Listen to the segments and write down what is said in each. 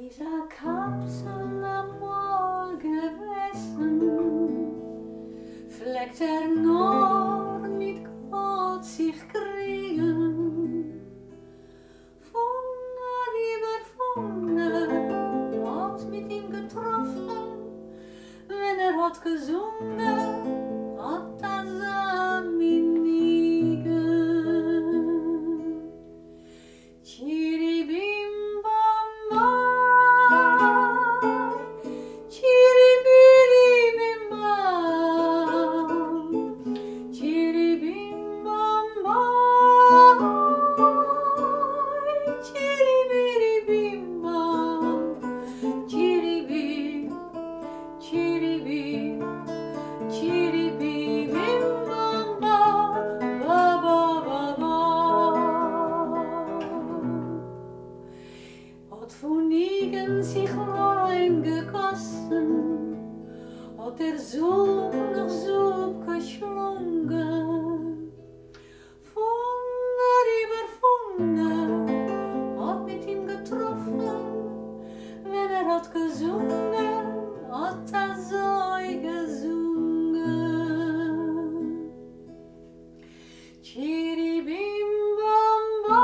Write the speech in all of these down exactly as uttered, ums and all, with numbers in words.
Dieser Kapsel am Morgenwesten fleckt er noch mit Gold sich kriegen. Wunder über Wunder hat mit ihm getroffen, wenn er hat gesungen, hat er Samen liegen. Chiribim bam bam, chiribiribim bam, chiribim bam bam, chiribiribim bam, chiribim, chiribim, chiribim bam bam, ba ba ba ba. Hat von Nigen sich warm gegossen, hat er Sub nach Sub geschlungen. Wunder über Wunder hat mit ihm getroffen, wenn er hat gesungen, hat er so gesungen. Chiribim bam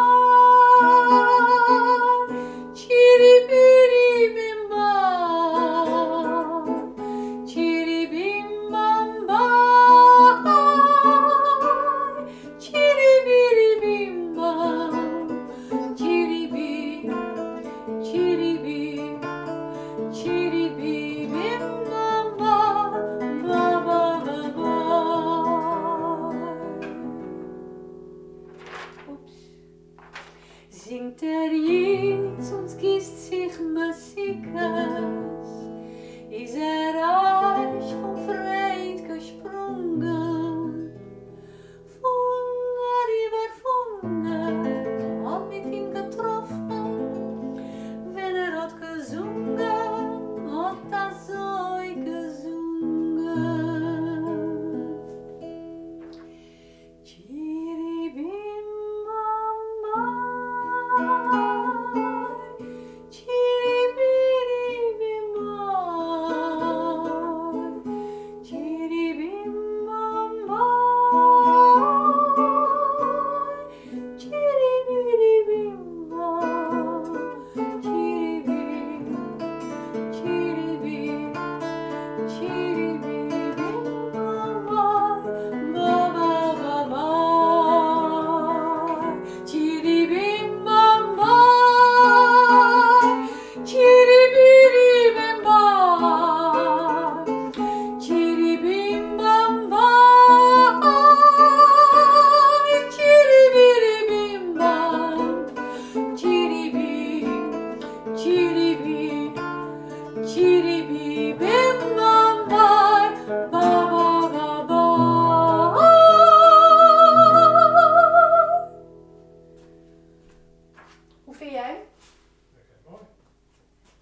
bam, chiribiribim bam, chiribim bam bam, chiribiribim bam, chiribim, chiribim, chiribibim bam bam, ba ba ba ba. Ups. Singt er jetzt und gießt sich Musikas, ist er reich vom Frieden.